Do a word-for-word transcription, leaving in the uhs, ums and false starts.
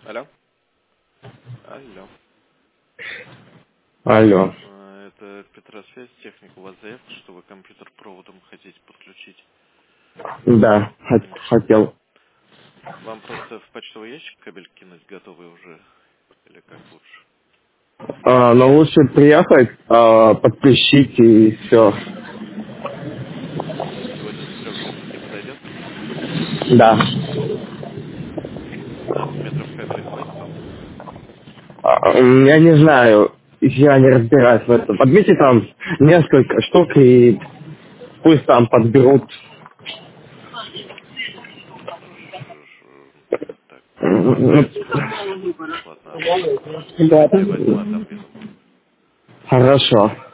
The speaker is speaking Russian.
Алло? Алло. Алло. А, Это Петросвязь, техник. У вас заявка, что вы компьютер проводом хотите подключить. Да, хот- М. хотел. Вам просто в почтовый ящик кабель кинуть готовый уже? Или как лучше? А, но лучше приехать, а, подключить и все. Сегодня с трех до пяти подойдет? Да. двадцать метров кабеля хватит вам? А, м, я не знаю, я не разбираюсь в этом. Подбейте там несколько штук и пусть там подберут. Ж- ж- Так, двадцать М, метров хватит? Ладно, Да. я возьму, отодвину. Хорошо.